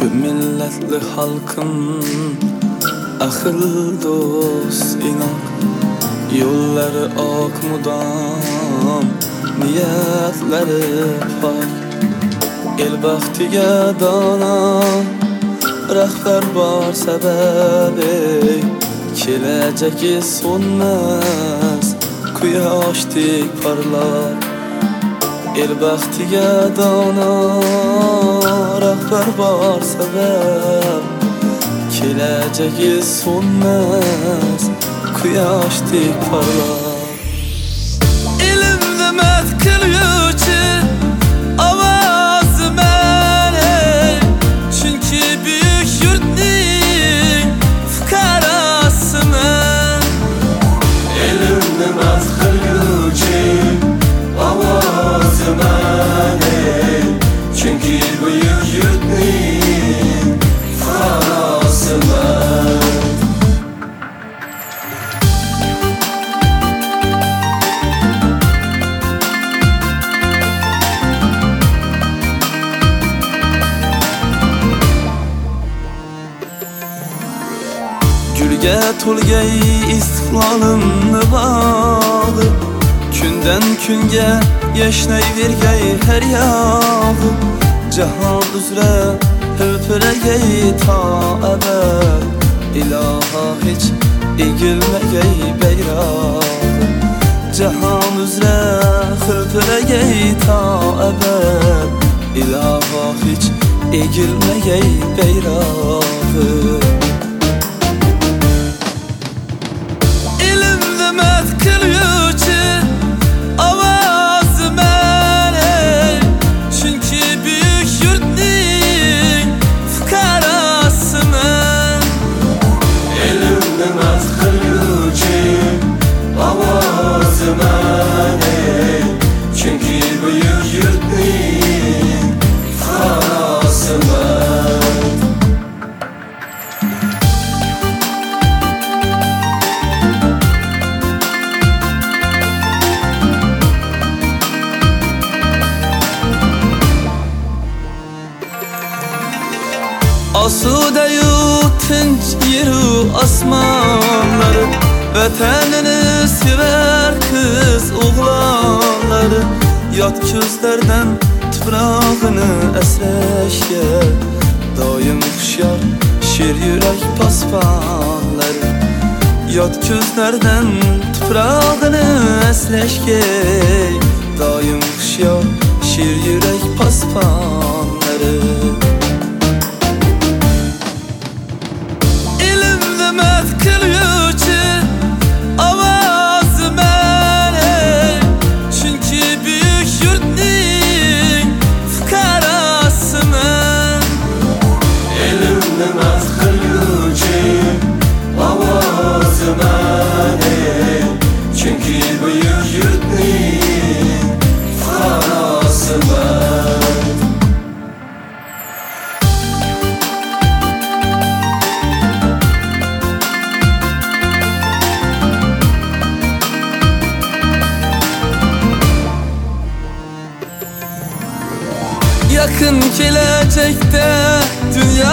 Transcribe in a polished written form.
Şu milletli halkın ahıl dost inan, yolları ak mudam, niyetleri pak. El baxtiga dona rahbar bar sebebi, kelajagi so'nmas quyoshdek parlar. El baxtiga dona rahbar bar sebeb, kelajagi so'nmas quyoshdek parlar. Elimni mat qiluvchi ovoz meni, chunki buyuk yurtning fuqarosiman. Elimni mat qiluvchi ovoz meni, chunki buyuk yurtning fuqarosiman. Gülge to'lgay istiqlolimni bag'i, kundan kunga yashnayvergay har yog'i. Jahon uzra hilpiragay to abad, iloho hech egilmagay bayrog'i. Jahon uzra hilpiragay to abad, iloho hech egilmagay bayrog'i. Qiluvchi ovoz meni, chunki buyuk yurtning fuqarosiman. Elimni mat qiluvchi ovoz meni, chunki buyuk yurtning fuqarosiman. Asudeyu tinch yeru osmonlari, vatanini sever kız o'g'lonlari. Yot ko'zlardan tuprog'ini asrashga doim hushyor sher yurak posponlari. Yot ko'zlardan tuprog'ini asrashga doim hushyor sher yurak posponlari. Qiluvchi ovoz meni, chunki buyuk yurtning fuqarosiman. Elimni mat qiluvchi ovoz meni, chunki buyuk yurtning fuqarosiman. Yakın gelecekte dünya